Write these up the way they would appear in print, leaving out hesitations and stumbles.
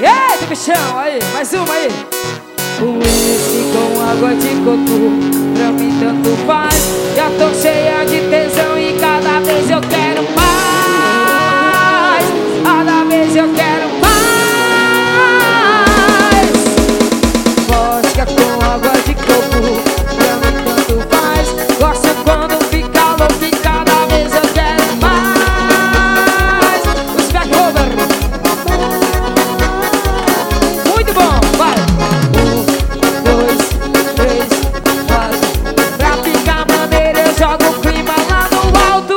Eita, bichão, aí, mais uma aí. Uísque com água de coco, pra mim tanto faz. Já tô cheia de tesão e cada vez eu quero mais. Cada vez eu quero mais. Vodka com água de coco, pra mim tanto faz. Gosto quando fica louco e cada vez eu quero mais. Os back over. Muito bom, vai. 1, 2, 3, 4. Pra ficar maneiro eu jogo o clima lá no alto.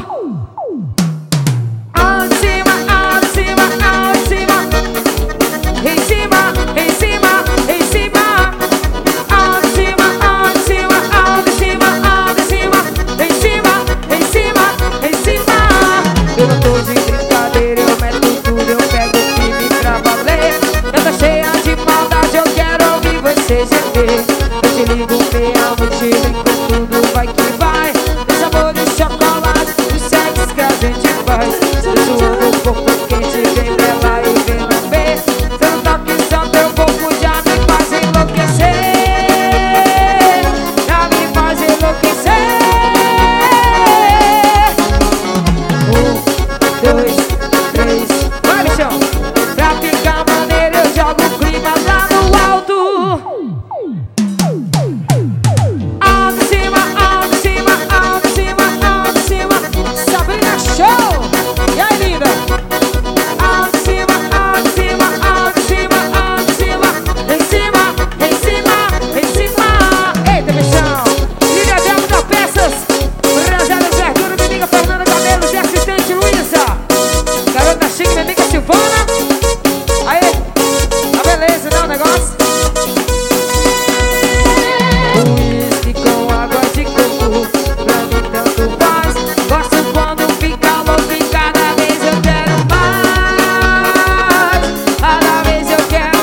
Alto em cima, alto em cima, alto em cima. Em cima, em cima, em cima. Alto em cima, alto em cima, alto em cima, alto em cima. Em cima, em cima, em cima. Eu não tô de brincadeira, eu meto tudo, eu pego o time pra valer. Eu tô cheia de maldade, eu quero ouvir você gemer. Eu te ligo meia-noite, vem com tudo, vai que vai. De sabor de chocolate, de sexo que a gente faz. Tô suando o corpo quente, vem nela e vem no ver. Seu toque só teu corpo já me faz enlouquecer. Já me faz enlouquecer. 1, 2, 3, vai, bichão. Pra ficar maneiro eu jogo o clima lá no alto. Alto em cima, alto em cima, alto em cima, alto em cima. Sabrina Show! E aí, linda? Alto em cima, alto em cima, alto em cima, alto em cima. Em cima, em cima, em cima. Eita, bichão! Lídia Delmo da Peças. Rosada Verdura, minha amiga Fernanda Cabelos e assistente Luísa. Garota Chique, minha amiga Silvana. Aí, tá beleza, não, o negócio? Uísque com água de coco, pra mim tanto faz. Gosto quando fica louco e cada vez eu quero mais. Cada vez eu quero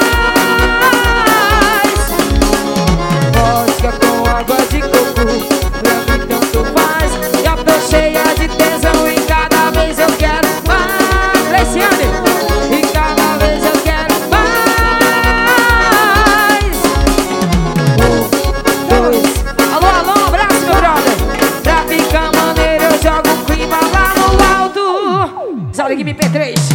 mais. Vodka com água de coco, pra mim tanto faz. Já tô cheia de tesão e cada vez eu quero mais. Leiciane, e cada vez eu quero mais. 1, 2, alô, alô, um abraço, meu brother. Pra ficar maneiro eu jogo o clima lá no alto. Salve aqui, MP3.